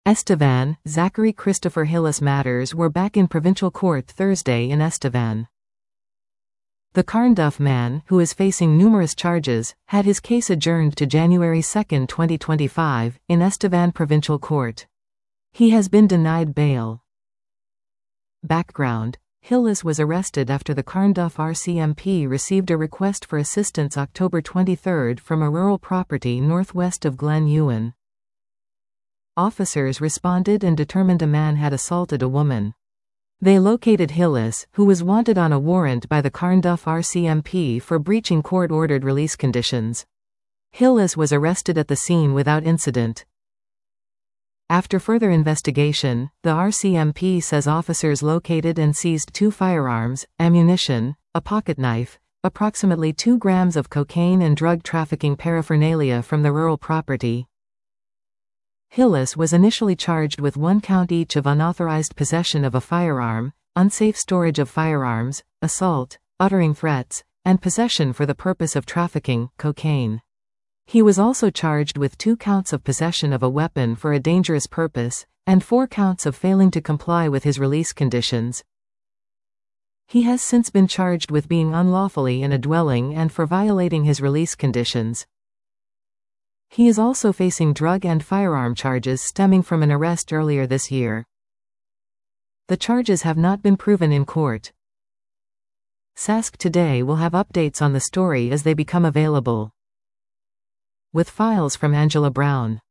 Estevan, Zachary Christopher Hillis matters were back in provincial court Thursday in Estevan. The Carnduff man, who is facing numerous charges, had his case adjourned to January 2, 2025, in Estevan Provincial Court. He has been denied bail. Background: Hillis was arrested after the Carnduff RCMP received a request for assistance October 23 from a rural property northwest of Glen Ewan. Officers responded and determined a man had assaulted a woman. They located Hillis, who was wanted on a warrant by the Carnduff RCMP for breaching court-ordered release conditions. Hillis was arrested at the scene without incident. After further investigation, the RCMP says officers located and seized 2 firearms, ammunition, a pocketknife, approximately 2 grams of cocaine and drug trafficking paraphernalia from the rural property. Hillis was initially charged with 1 count each of unauthorized possession of a firearm, unsafe storage of firearms, assault, uttering threats, and possession for the purpose of trafficking cocaine. He was also charged with 2 counts of possession of a weapon for a dangerous purpose, and 4 counts of failing to comply with his release conditions. He has since been charged with being unlawfully in a dwelling and for violating his release conditions. He is also facing drug and firearm charges stemming from an arrest earlier this year. The charges have not been proven in court. Sask Today will have updates on the story as they become available. With files from Angela Brown.